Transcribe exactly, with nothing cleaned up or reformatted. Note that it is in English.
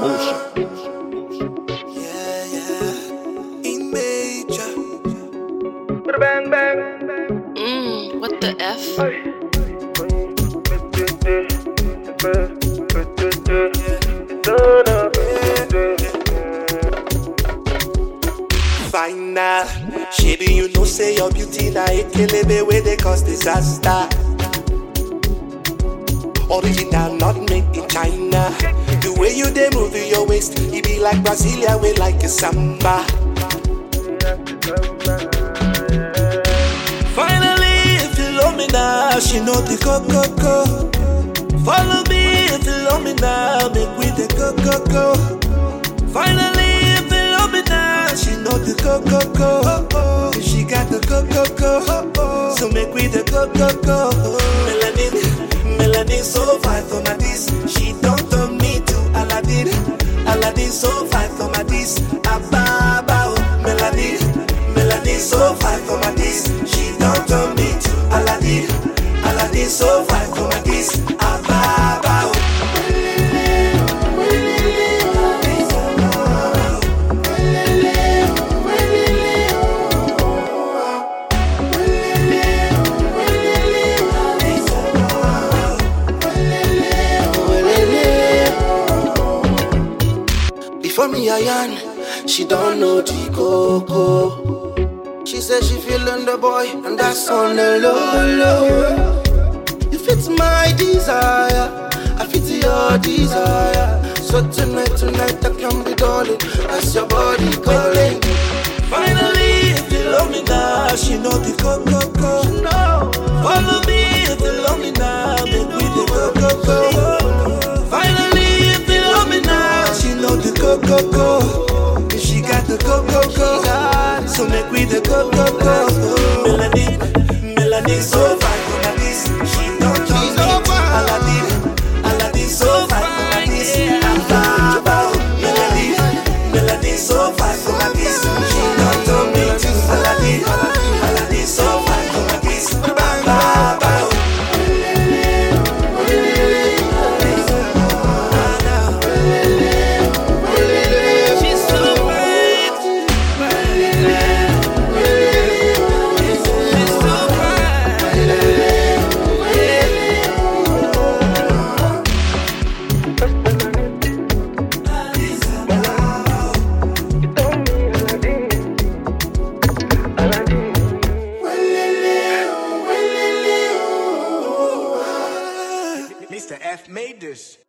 Yeah, yeah. In major. Bang bang. Mmm, what the F? Final. Shady, you know, say your beauty na ekelebe where they cause disaster. Original, not made in China. The way you dey move your waist, it be like Brasilia, way like a samba. Finally, if you love me now, she know the go go go. Follow me if you love me now, make we the go go go. Finally, if you love me now, she know the go go go. She got the go go go, so make we the go go go. Melanin, Melanin so fine for my this. She don't turn me to Aladdin, Aladdin so fine for my this. Ababa, Melanin, Melanin so fine for my this. She don't turn me to Aladdin, Aladdin so fine for my this. Ababa. For me, Ayan, she don't know the coco. She says she feeling the boy, and that's on the low, low. You fit my desire, I fit your desire. So tonight, tonight, I can be darling, as your body calling. Finally, if you love me now, she know the coco. Follow me if you love me now, make we the coco. Finally, if you love me now, she know the go go go. She got the go go go, so make we the go go go. Melanin, Melanin so fine for my this. She don't turn me to Aladdin, Aladdin so fine for my this. Ababa, Melanin, Melanin so fine for my this. She don't turn me to Aladdin, Aladdin so fine for my this. Ababa. Mister F made this.